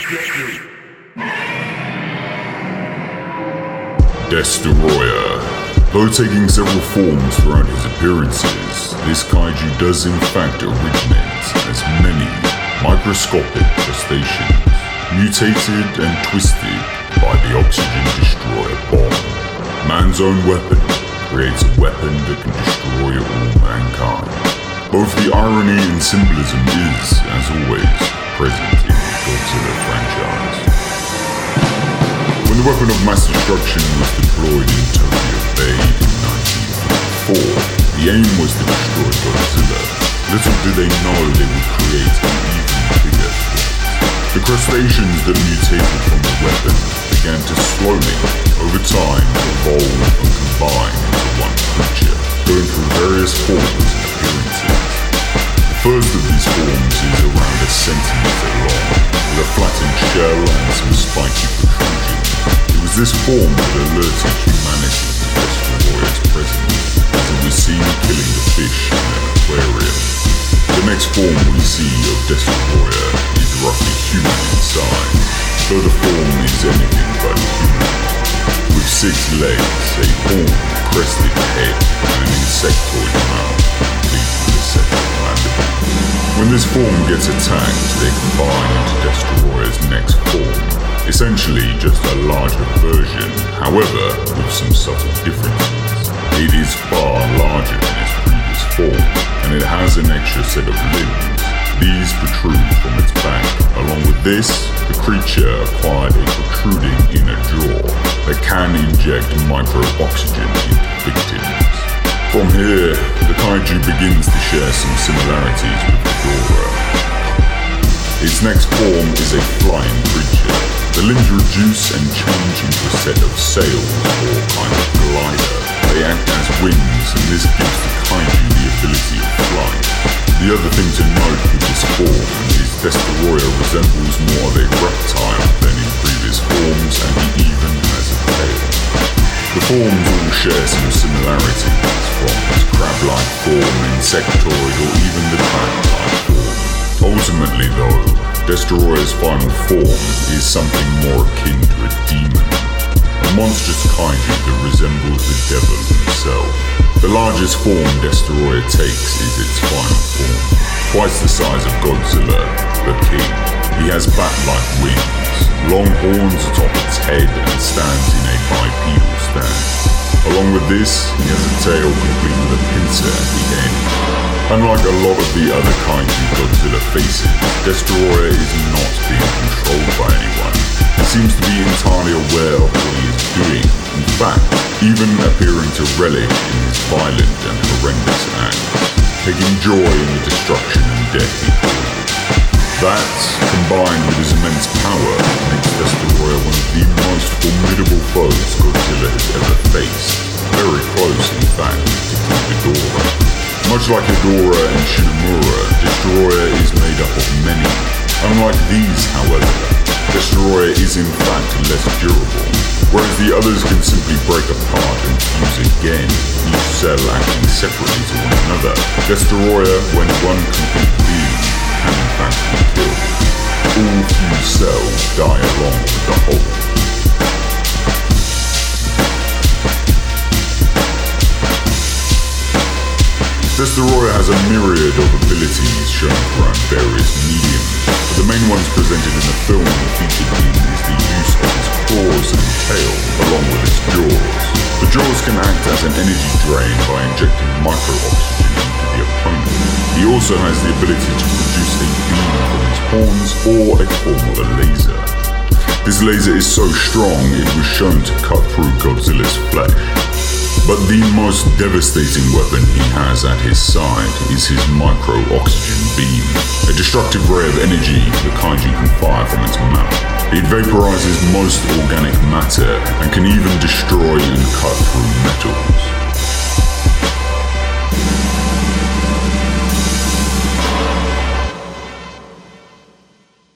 Destoroyah. Though taking several forms throughout his appearances, this kaiju does in fact originate as many microscopic crustaceans, mutated and twisted by the Oxygen Destroyer bomb. Man's own weapon creates a weapon that can destroy all mankind. Both the irony and symbolism is, as always, present in the Godzilla franchise. When the weapon of mass destruction was deployed in Tokyo Bay in 1954, the aim was to destroy Godzilla. Little did they know they would create an even bigger threat. The crustaceans that mutated from the weapon began to slowly, over time, evolve and combine into one creature, going through various forms and appearances. The first of these forms is around a centimeter long, with a flattened shell and some spiky protrusions. It was this form that alerted humanity to Destoroyah's presence, as it was seen killing the fish in an aquarium. The next form we see of Destoroyah is roughly human in size, though the form is anything but human. With 6 legs, a horn, crested head, and an insectoid mouth, complete with a second mandible. When this form gets attacked, they combine into Destoroyah's next form, essentially just a larger version, however, with some subtle differences. It is far larger than its previous form, and it has an extra set of limbs. These protrude from its back. Along with this, the creature acquired a protruding inner jaw that can inject micro-oxygen into victims. From here, the kaiju begins to share some similarities with Ghidorah. Its next form is a flying creature. The limbs reduce and change into a set of sails or kind of glider. They act as wings, and this gives the kaiju the ability of flight. The other thing to note with this form is Destoroyah resembles more of a reptile than in previous forms, and he even has a tail. The forms all share some similarities, from its crab-like form, insectoid, or even the dragon-like form. Ultimately though, Destoroyah's final form is something more akin to a demon, a monstrous kaiju that resembles the devil himself. The largest form Destoroyah takes is its final form, twice the size of Godzilla, the king. He has bat-like wings, long horns atop its head, and stands in a bipedal stance. Along with this, he has a tail complete with a pincer at the end. Unlike a lot of the other kaiju Godzilla faces, Destoroyah is not being controlled by anyone. He seems to be entirely aware of what he is doing, in fact, even appearing to relish in his violent and horrendous acts, taking joy in the destruction and death he causes. That, combined with his immense power, makes Destoroyah one of the most formidable foes Godzilla has ever faced. Very close, in fact, to Ghidorah. Much like Ghidorah and Shinomura, Destoroyah is made up of many. Unlike these, however, Destoroyah is in fact less durable. Whereas the others can simply break apart and fuse again, each cell acting separately to one another, Destoroyah, when one complete being, can in fact be killed. All fused cells die along with the whole. Destoroyah has a myriad of abilities shown throughout various mediums, but the main ones presented in the film and featured in is the use of his claws and tail, along with his jaws. The jaws can act as an energy drain by injecting micro-oxygen into the opponent. He also has the ability to produce a beam from his horns or a form of a laser. This laser is so strong it was shown to cut through Godzilla's flesh. But the most devastating weapon he has at his side is his micro-oxygen beam, a destructive ray of energy the kaiju can fire from its mouth. It vaporizes most organic matter and can even destroy and cut through metals.